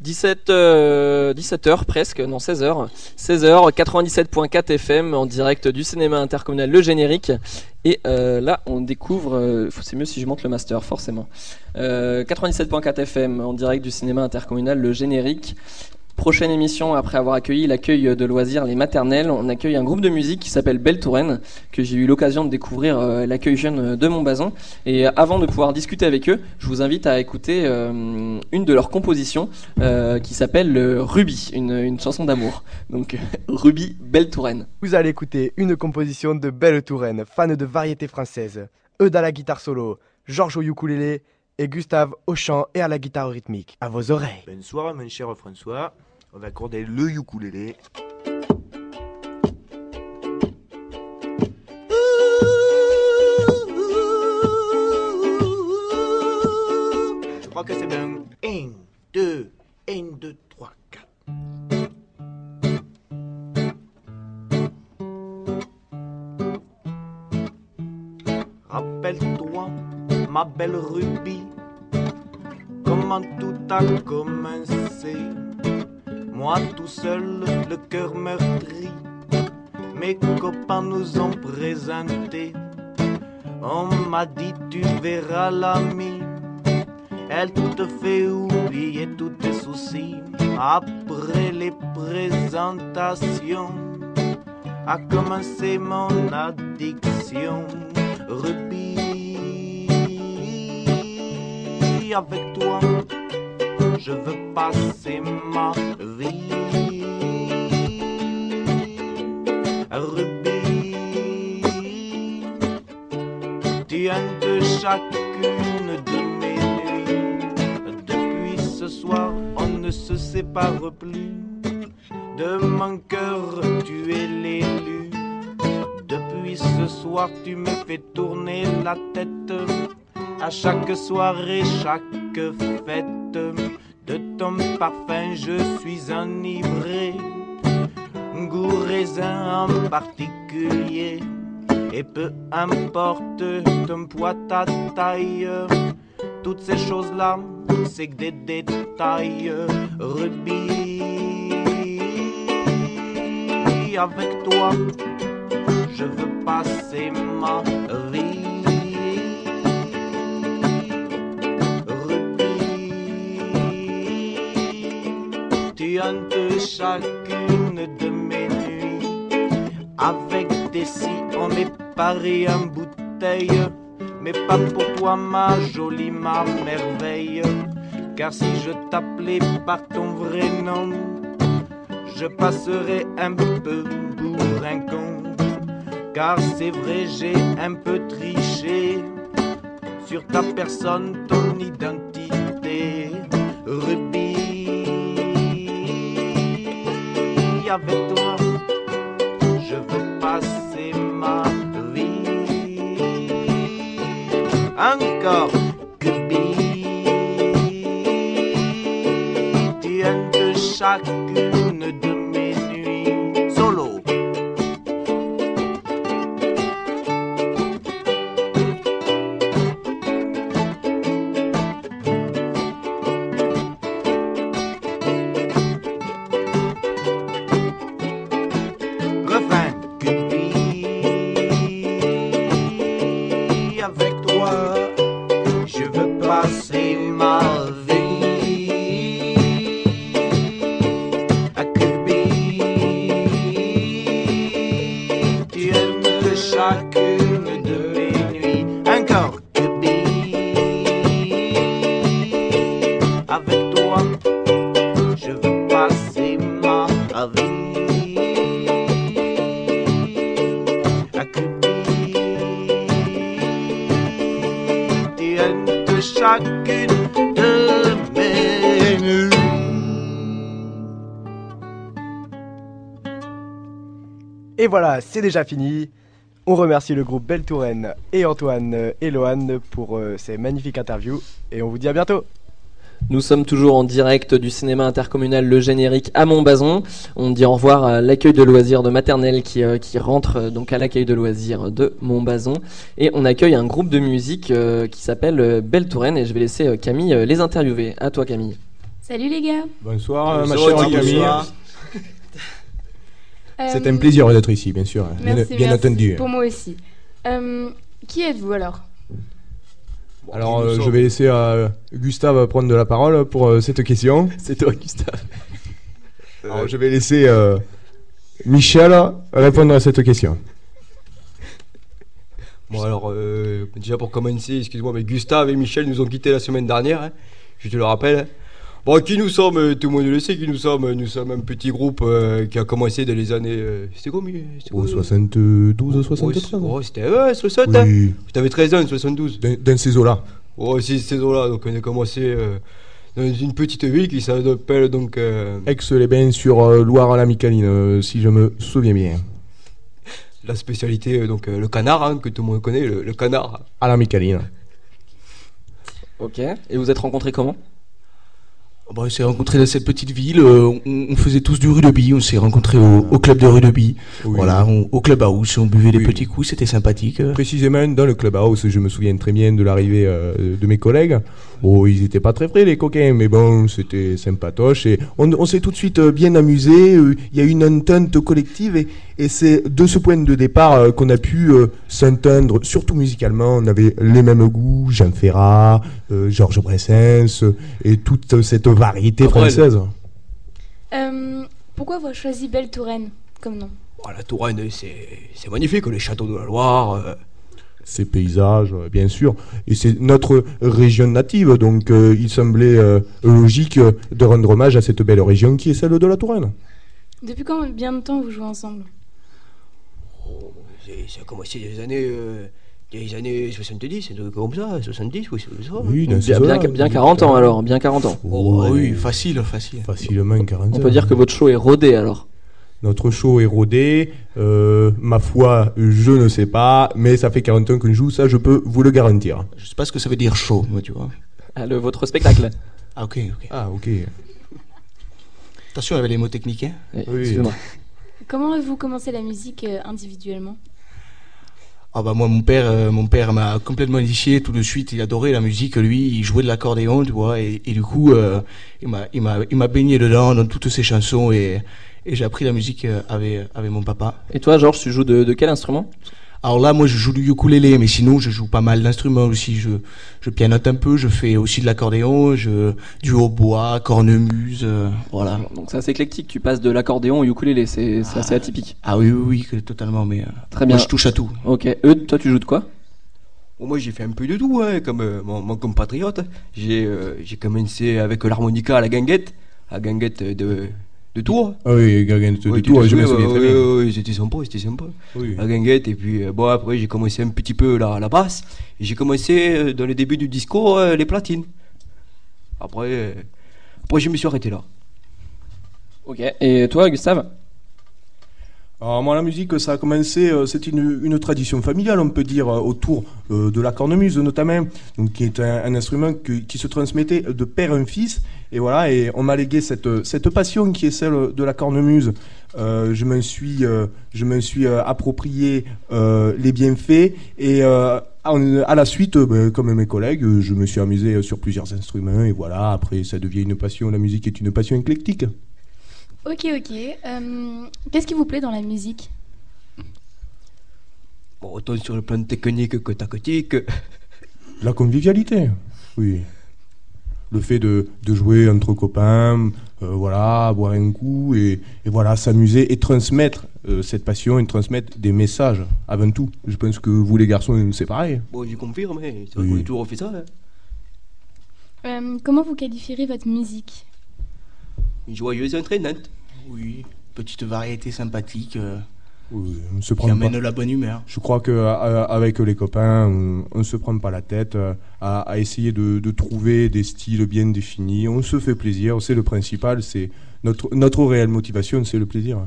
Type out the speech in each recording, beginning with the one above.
17h presque, non 16h. 16h, 97.4 FM en direct du cinéma intercommunal Le Générique. Et là, on découvre, c'est mieux si je monte le master, forcément. 97.4 FM en direct du cinéma intercommunal Le Générique. Prochaine émission, après avoir accueilli l'accueil de loisirs Les Maternelles, on accueille un groupe de musique qui s'appelle Belle Touraine, que j'ai eu l'occasion de découvrir l'accueil jeune de Montbazon. Et avant de pouvoir discuter avec eux, je vous invite à écouter une de leurs compositions qui s'appelle Ruby, une chanson d'amour. Donc Ruby, Belle Touraine. Vous allez écouter une composition de Belle Touraine, fan de variété française. Eudes à la guitare solo, Georges au ukulélé et Gustave au chant et à la guitare rythmique. À vos oreilles. Bonsoir mon cher François, on va accorder le ukulélé. Je crois que c'est bien. 1, 2, 1, 2, 3, 4. Rappelle-toi, ma belle Ruby, comment tout a commencé. Moi tout seul, le cœur meurtri, mes copains nous ont présenté. On m'a dit tu verras l'ami, elle te fait oublier tous tes soucis. Après les présentations, a commencé mon addiction. Ruby, avec toi, je veux passer ma vie. Ruby, tu hantes chacune de mes nuits. Depuis ce soir, on ne se sépare plus. De mon cœur, tu es l'élu. Depuis ce soir, tu me fais tourner la tête. À chaque soirée, chaque fête, de ton parfum je suis enivré. Goût raisin en particulier. Et peu importe ton poids, ta taille, toutes ces choses-là, c'est que des détails. Ruby, avec toi, je veux passer ma vie. Tu hantes chacune de mes nuits. Avec des si, on est paré en bouteille. Mais pas pour toi, ma jolie, ma merveille. Car si je t'appelais par ton vrai nom, je passerais un peu pour un con. Car c'est vrai, j'ai un peu triché sur ta personne, ton identité. Ruby, avec toi, je veux passer ma vie. Encore, Ruby, tu hantes chacune de mes nuits. Solo. Et voilà, c'est déjà fini. On remercie le groupe Belle Touraine et Antoine et Lohan pour ces magnifiques interviews. Et on vous dit à bientôt. Nous sommes toujours en direct du cinéma intercommunal Le Générique à Montbazon. On dit au revoir à l'accueil de loisirs de Maternelle qui rentre donc à l'accueil de loisirs de Montbazon. Et on accueille un groupe de musique qui s'appelle Belle Touraine. Et je vais laisser Camille les interviewer. À toi Camille. Salut les gars. Bonsoir, ma chère Camille. C'est un plaisir d'être ici, bien sûr. Merci, bien entendu. Pour moi aussi. Qui êtes-vous alors? Alors, je vais laisser Gustave prendre de la parole pour cette question. C'est toi, Gustave. Alors, je vais laisser Michel répondre à cette question. Bon alors, déjà pour commencer, excuse-moi, mais Gustave et Michel nous ont quittés la semaine dernière, hein, je te le rappelle. Hein. Bon, qui nous sommes, tout le monde le sait, qui nous sommes un petit groupe qui a commencé dans les années... c'était combien? 72, 73. Oh, c'était 60, oui. hein. T'avais 13 ans, 72. Dans ces eaux-là. Oh, c'est ces eaux-là, donc on a commencé dans une petite ville qui s'appelle donc... Aix-les-Bains sur Loire-la-Micaline, si je me souviens bien. La spécialité, donc le canard, hein, que tout le monde connaît, le canard. À la Micaline. Ok, et vous êtes rencontrés comment? On s'est rencontrés dans cette petite ville, on faisait tous du rugby, on s'est rencontrés au club de rugby, oui. Voilà, au clubhouse, on buvait des petits coups, c'était sympathique. Précisément dans le clubhouse, je me souviens très bien de l'arrivée de mes collègues. Oh, ils étaient pas très frais les coquins, mais bon, c'était sympatoche et on s'est tout de suite bien amusé. Il y a eu une entente collective et c'est de ce point de départ qu'on a pu s'entendre, surtout musicalement. On avait les mêmes goûts, Jean Ferrat, Georges Brassens et toute cette variété française. Pourquoi vous avez choisi Belle Touraine comme nom? Oh, la Touraine, c'est magnifique, les châteaux de la Loire. Ces paysages, bien sûr, et c'est notre région native, donc il semblait logique de rendre hommage à cette belle région qui est celle de la Touraine. Depuis combien de temps vous jouez ensemble? Ça a commencé des années 70, c'est comme ça, 70, oui, c'est ça. Oui, bien 40 ans alors, bien 40 ans. Oh, oui, facile. Facilement 40 ans. On peut dire que votre show est rodé alors. Notre show est rodé, ma foi, je ne sais pas, mais ça fait 40 ans qu'on joue, ça je peux vous le garantir. Je sais pas ce que ça veut dire show, moi, tu vois. Votre spectacle. Ah, ok. Ah, ok. Attention, il y avait les mots techniques, hein. Oui. Excusez-moi. Comment avez-vous commencé la musique individuellement? Ah bah moi mon père m'a complètement initié tout de suite, il adorait la musique, lui il jouait de l'accordéon, tu vois, et du coup il m'a baigné dedans dans toutes ses chansons et j'ai appris la musique avec mon papa. Et toi Georges, tu joues de quel instrument? Alors là moi je joue du ukulélé, mais sinon je joue pas mal d'instruments aussi, je pianote un peu, je fais aussi de l'accordéon, du hautbois, cornemuse, voilà. Donc c'est assez éclectique, tu passes de l'accordéon au ukulélé, c'est assez atypique. Ah oui, totalement, mais très bien. Moi je touche à tout. Ok, Eudes, toi tu joues de quoi? Moi j'ai fait un peu de tout, hein, comme mon compatriote. J'ai commencé avec l'harmonica à la guinguette de Tours. Ah oui, guinguette de Tours, je me souviens très bien. Oui, c'était sympa. Oui. La guinguette, et puis bon, après j'ai commencé un petit peu la basse, et j'ai commencé dans les débuts du disco les platines. Après je me suis arrêté là. Ok, et toi Gustave? Alors moi la musique ça a commencé, c'est une tradition familiale on peut dire autour de la cornemuse notamment, donc qui est un instrument qui se transmettait de père en fils et voilà, et on m'a légué cette passion qui est celle de la cornemuse. Je m'en suis approprié les bienfaits et à la suite, comme mes collègues, je me suis amusé sur plusieurs instruments et voilà, après ça devient une passion, la musique est une passion éclectique. Ok. Qu'est-ce qui vous plaît dans la musique? Bon, autant sur le plan technique que tactique. La convivialité, oui. Le fait de jouer entre copains, voilà, boire un coup et voilà, s'amuser et transmettre cette passion et transmettre des messages avant tout. Je pense que vous les garçons, c'est pareil. Bon, je confirme, c'est vrai qu'on a toujours fait ça. Comment vous qualifierez votre musique? Joyeuse et entraînante. Oui, petite variété sympathique oui, on se prend qui amène pas. la bonne humeur. Je crois qu'avec les copains, on ne se prend pas la tête à essayer de trouver des styles bien définis. On se fait plaisir, c'est le principal, c'est notre réelle motivation, c'est le plaisir.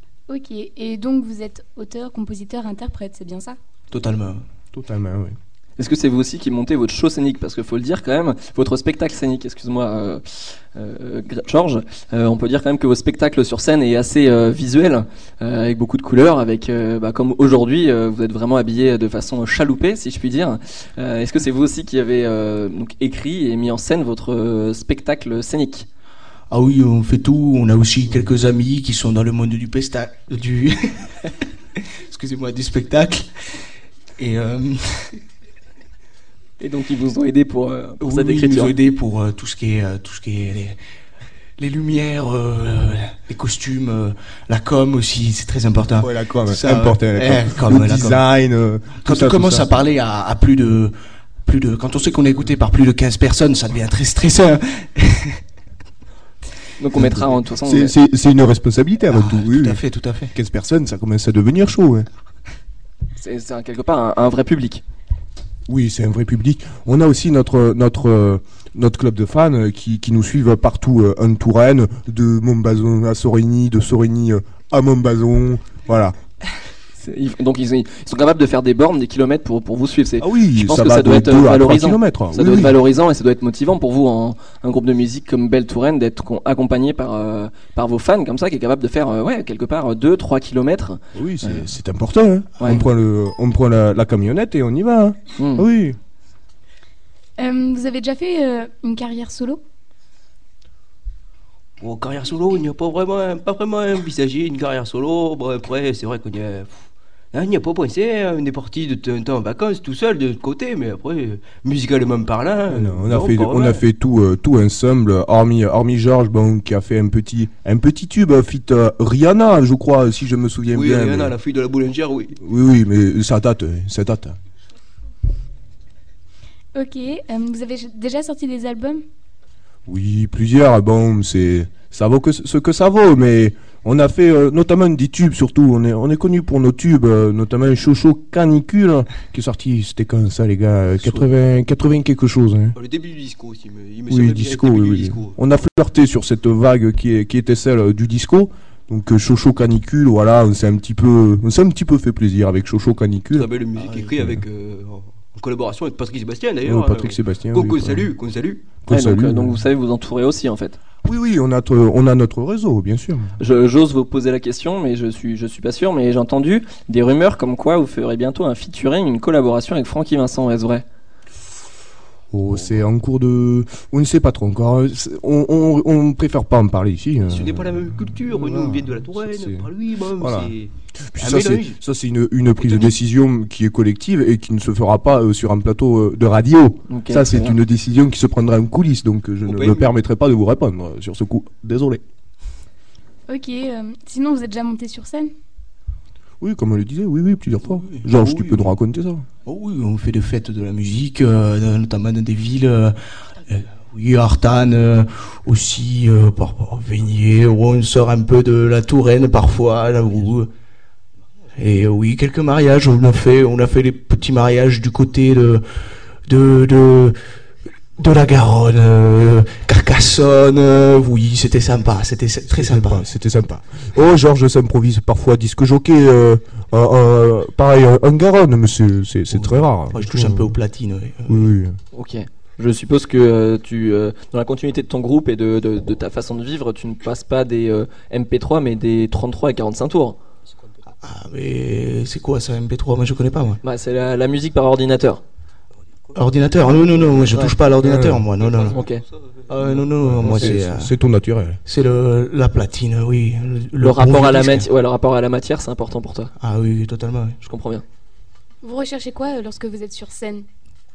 Ok, et donc vous êtes auteur, compositeur, interprète, c'est bien ça? Totalement, oui. Est-ce que c'est vous aussi qui montez votre show scénique? Parce qu'il faut le dire quand même, votre spectacle scénique, excuse-moi Georges, on peut dire quand même que votre spectacle sur scène est assez visuel, avec beaucoup de couleurs, avec comme aujourd'hui, vous êtes vraiment habillé de façon chaloupée, si je puis dire. Est-ce que c'est vous aussi qui avez donc écrit et mis en scène votre spectacle scénique? Ah oui, on fait tout. On a aussi quelques amis qui sont dans le monde du excusez-moi, du spectacle. Et donc ils vous ont aidé pour cette oui, écriture. ils nous ont aidé pour tout ce qui est les lumières, les costumes, la com aussi, c'est très important. Ouais, la com, Ça, c'est important. La com. Le la com. design. Quand on commence à parler à plus de, quand on sait qu'on est écouté par plus de 15 personnes, ça devient très stressant. Donc on mettra en toute façon. C'est une responsabilité avant tout. Oui, Tout à oui. fait, tout à fait. 15 personnes, ça commence à devenir chaud. Ouais. C'est quelque part un vrai public. Oui, c'est un vrai public. On a aussi notre club de fans qui nous suivent partout en Touraine, de Montbazon à Sorigny, de Sorigny à Montbazon. Voilà. Donc ils sont capables de faire des bornes, des kilomètres pour vous suivre. Ah oui, je pense ça que va ça doit de être 2 à 3 valorisant. kilomètres. Ça doit être valorisant et ça doit être motivant pour vous, un groupe de musique comme Belle Touraine, d'être accompagné par vos fans comme ça, qui est capable de faire quelque part 2-3 kilomètres. Oui, c'est important. Hein. Ouais. On prend la camionnette et on y va. Hein. Oui. Vous avez déjà fait une carrière solo? Bon, carrière solo, il n'y a pas vraiment envisagé une carrière solo. Bon, après, c'est vrai qu'on n'y a pas pensé. On est parti de temps en vacances tout seul de notre côté, mais après, musicalement parlant. Non, on a fait tout ensemble, hormis Georges, qui a fait un petit tube fit Rihanna, je crois, si je me souviens oui, bien. Oui, Rihanna, mais... la fille de la boulangère, oui. Oui, mais ça date. Ok, vous avez déjà sorti des albums? Oui, plusieurs. Bon, ça vaut ce que ça vaut, mais on a fait notamment des tubes surtout. On est connu pour nos tubes, notamment Chocho Canicule qui est sorti. C'était quand ça, les gars? 80 quelque chose. Hein. Le début du disco aussi. Oui, disco. Oui. Disco. On a flirté sur cette vague qui était celle du disco. Donc Chocho Canicule, voilà, on s'est un petit peu fait plaisir avec Chocho Canicule. Très belle musique écrite avec en collaboration avec Patrick Sébastien d'ailleurs. Patrick Sébastien. Qu'on salue. Donc vous savez vous entourer aussi en fait. Oui, on a notre réseau, bien sûr. J'ose vous poser la question, mais je suis pas sûr, mais j'ai entendu des rumeurs comme quoi vous ferez bientôt un featuring, une collaboration avec Francky Vincent, est-ce vrai? Oh, c'est en cours de... On ne sait pas trop encore. On préfère pas en parler ici. Ce n'est pas la même culture. Nous, on vient de la Touraine. Par lui, voilà. c'est... Ça, c'est une prise de décision qui est collective et qui ne se fera pas sur un plateau de radio. Okay, ça, c'est une décision qui se prendra en coulisses. Donc, je ne me permettrai pas de vous répondre sur ce coup. Désolé. Ok. Sinon, vous êtes déjà monté sur scène? Oui, comme on le disait, oui, plusieurs fois. Georges, tu peux nous raconter ça? Oh oui, on fait des fêtes de la musique, notamment dans des villes, Artane, aussi, par Veigné, où on sort un peu de la Touraine parfois, là où... Et oui, quelques mariages, on a fait des petits mariages du côté de la Garonne, Carcassonne, oui, c'était sympa, c'était très sympa. C'était sympa. Oh, Georges s'improvise parfois disque jockey, pareil, en Garonne, mais c'est très rare. Moi, je touche un peu aux platines. Oui. Ok. Je suppose que dans la continuité de ton groupe et de ta façon de vivre, tu ne passes pas des MP3, mais des 33 et 45 tours. Ah, mais c'est quoi ça, MP3? Moi, je connais pas, moi. Bah, c'est la musique par ordinateur. Ordinateur? Non, moi je touche pas à l'ordinateur, moi, non. Ok. Non, moi c'est tout naturel. C'est la platine, oui. Le rapport à la matière, le rapport à la matière, c'est important pour toi. Ah oui, totalement. Oui. Je comprends bien. Vous recherchez quoi lorsque vous êtes sur scène?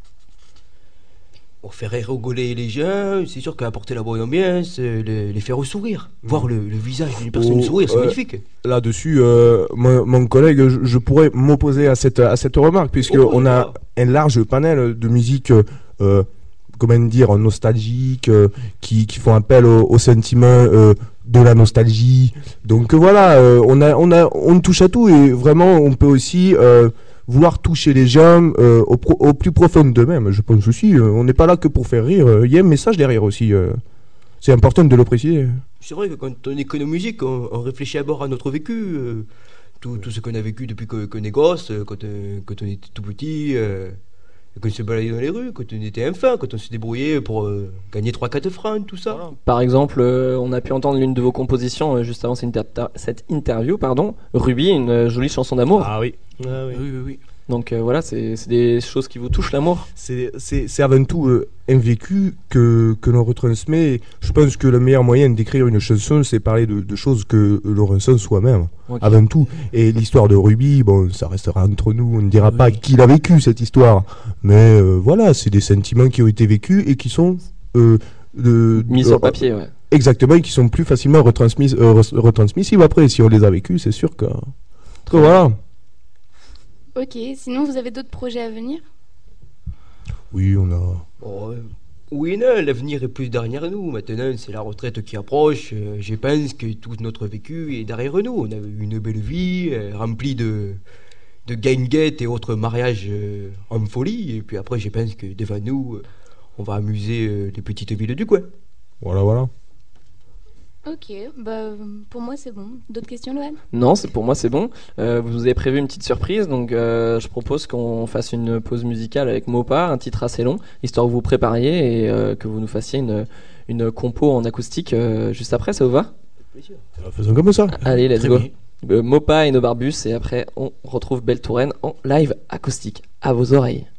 On fait rigoler les gens, c'est sûr qu'apporter la bonne ambiance, les faire sourire. Voir le visage d'une personne sourire, c'est magnifique. Là-dessus, mon collègue, je pourrais m'opposer à cette remarque, puisqu'on a un large panel de musique, comment dire, nostalgique, qui font appel au sentiment de la nostalgie. Donc voilà, on touche à tout, et vraiment, on peut aussi... vouloir toucher les gens au plus profond d'eux-mêmes, je pense aussi. On n'est pas là que pour faire rire. Il y a un message derrière aussi. C'est important de le préciser. C'est vrai que quand on écoute nos musiques, on réfléchit d'abord à notre vécu. Tout ce qu'on a vécu depuis qu'on est gosse, quand on était tout petit. Quand on se baladait dans les rues, quand on était enfant, quand on se débrouillait pour gagner 3-4 francs, tout ça. Voilà. Par exemple, on a pu entendre l'une de vos compositions juste avant cette interview, pardon, Ruby, une jolie chanson d'amour. Ah oui. Oui, oui, oui. Donc voilà, c'est des choses qui vous touchent, l'amour. C'est avant tout un vécu que l'on retransmet. Je pense que le meilleur moyen d'écrire une chanson, c'est parler de choses que l'on ressent soi-même, Ok. avant tout. Et l'histoire de Ruby, bon, ça restera entre nous, on ne dira pas qui l'a vécu cette histoire. Mais voilà, c'est des sentiments qui ont été vécus et qui sont Mis sur le papier, ouais. Exactement, et qui sont plus facilement retransmissibles après. Si on les a vécus, c'est sûr que voilà. Ok, sinon vous avez d'autres projets à venir? Oui, on a... Bon, oui, non, l'avenir est plus derrière nous. Maintenant, c'est la retraite qui approche. Je pense que tout notre vécu est derrière nous. On a eu une belle vie remplie de guinguettes et autres mariages en folie. Et puis après, je pense que devant nous, on va amuser les petites villes du coin. Voilà. Ok, bah pour moi c'est bon. D'autres questions, Lohan? Non, pour moi c'est bon. Vous avez prévu une petite surprise, donc je propose qu'on fasse une pause musicale avec Mopa, un titre assez long, histoire que vous prépariez et que vous nous fassiez une compo en acoustique juste après, ça vous va? Faisons comme ça. Allez, let's Très go. bien. Mopa et nos Barbus, et après on retrouve Belle Touraine en live acoustique. À vos oreilles.